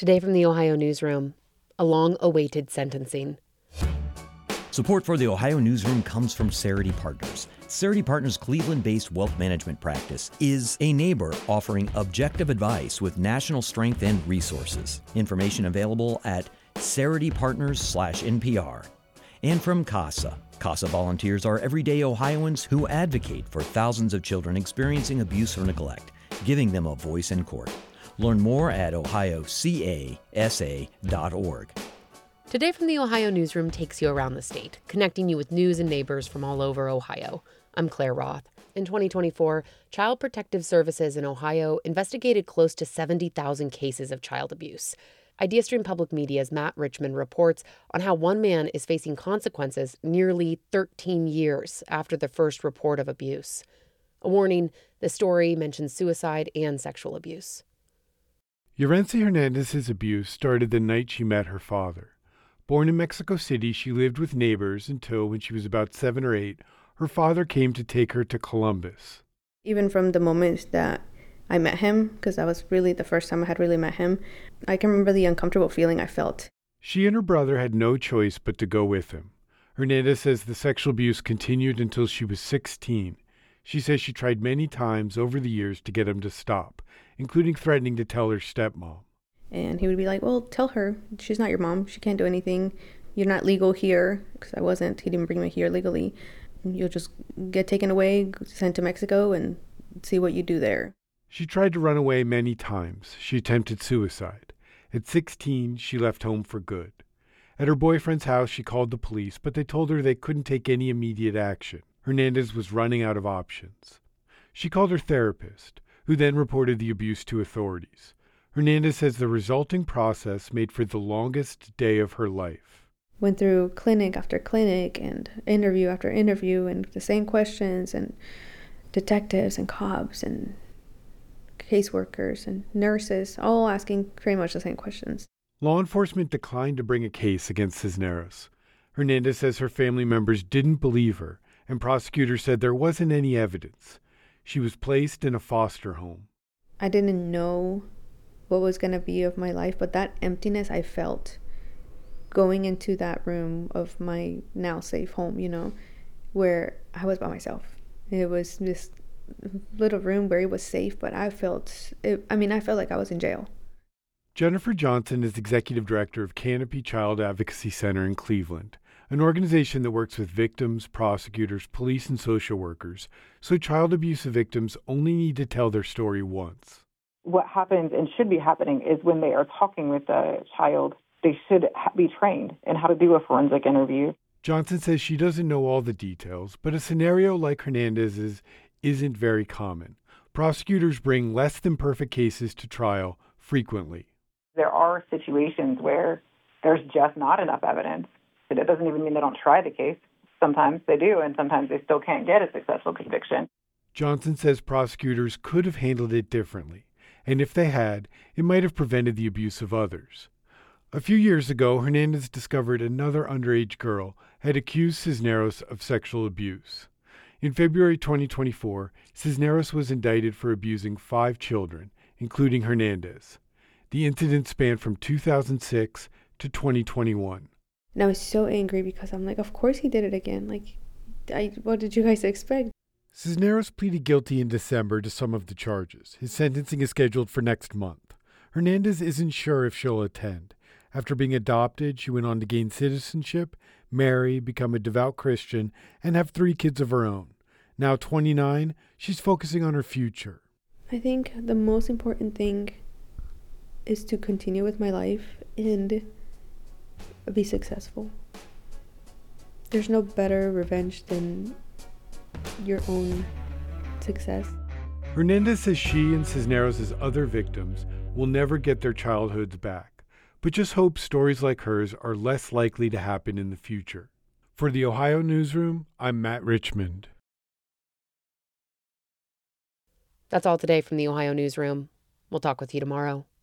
Today from the Ohio Newsroom, a long-awaited sentencing. Support for the Ohio Newsroom comes from Cerity Partners. Cerity Partners' Cleveland-based wealth management practice is a neighbor offering objective advice with national strength and resources. Information available at CerityPartners/NPR. And from CASA. CASA volunteers are everyday Ohioans who advocate for thousands of children experiencing abuse or neglect, giving them a voice in court. Learn more at ohiocasa.org. Today from the Ohio Newsroom takes you around the state, connecting you with news and neighbors from all over Ohio. I'm Claire Roth. In 2024, Child Protective Services in Ohio investigated close to 70,000 cases of child abuse. IdeaStream Public Media's Matt Richmond reports on how one man is facing consequences nearly 13 years after the first report of abuse. A warning, the story mentions suicide and sexual abuse. Yorency Hernandez's abuse started the night she met her father. Born in Mexico City, she lived with neighbors until, when she was about 7 or 8, her father came to take her to Columbus. Even from the moment that I met him, because that was really the first time I had really met him, I can remember the uncomfortable feeling I felt. She and her brother had no choice but to go with him. Hernandez says the sexual abuse continued until she was 16. She says she tried many times over the years to get him to stop, including threatening to tell her stepmom. And he would be like, well, tell her, she's not your mom, she can't do anything. You're not legal here, because I wasn't. He didn't bring me here legally. You'll just get taken away, sent to Mexico, and see what you do there. She tried to run away many times. She attempted suicide. At 16, she left home for good. At her boyfriend's house, she called the police, but they told her they couldn't take any immediate action. Hernandez was running out of options. She called her therapist, who then reported the abuse to authorities. Hernandez says the resulting process made for the longest day of her life. Went through clinic after clinic and interview after interview and the same questions, and detectives and cops and caseworkers and nurses, all asking pretty much the same questions. Law enforcement declined to bring a case against Cisneros. Hernandez says her family members didn't believe her, and prosecutors said there wasn't any evidence. She was placed in a foster home. I didn't know what was going to be of my life, but that emptiness I felt going into that room of my now safe home, where I was by myself. It was this little room where it was safe, but I felt like I was in jail. Jennifer Johnson is executive director of Canopy Child Advocacy Center in Cleveland, an organization that works with victims, prosecutors, police, and social workers, so child abuse victims only need to tell their story once. What happens and should be happening is when they are talking with the child, they should be trained in how to do a forensic interview. Johnson says she doesn't know all the details, but a scenario like Hernandez's isn't very common. Prosecutors bring less than perfect cases to trial frequently. There are situations where there's just not enough evidence. But it doesn't even mean they don't try the case. Sometimes they do, and sometimes they still can't get a successful conviction. Johnson says prosecutors could have handled it differently, and if they had, it might have prevented the abuse of others. A few years ago, Hernandez discovered another underage girl had accused Cisneros of sexual abuse. In February 2024, Cisneros was indicted for abusing 5 children, including Hernandez. The incident spanned from 2006 to 2021. And I was so angry because I'm like, of course he did it again. What did you guys expect? Cisneros pleaded guilty in December to some of the charges. His sentencing is scheduled for next month. Hernandez isn't sure if she'll attend. After being adopted, she went on to gain citizenship, marry, become a devout Christian, and have 3 kids of her own. Now 29, she's focusing on her future. I think the most important thing is to continue with my life and be successful. There's no better revenge than your own success. Hernandez says she and Cisneros' other victims will never get their childhoods back, but just hopes stories like hers are less likely to happen in the future. For the Ohio Newsroom, I'm Matt Richmond. That's all today from the Ohio Newsroom. We'll talk with you tomorrow.